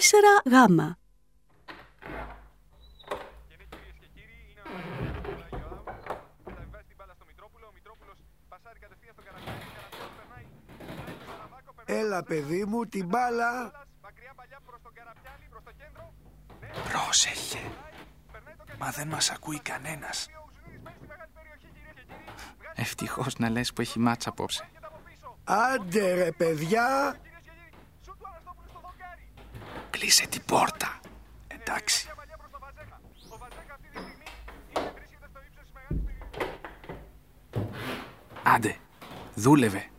4Γ. Έλα παιδί μου, την μπάλα. Πρόσεχε. Μα δεν μας ακούει κανένας. Ευτυχώς να λες που έχει μάτσα απόψε. Άντε ρε παιδιά. Κλείσε την πόρτα. Εντάξει. Άντε, δούλευε.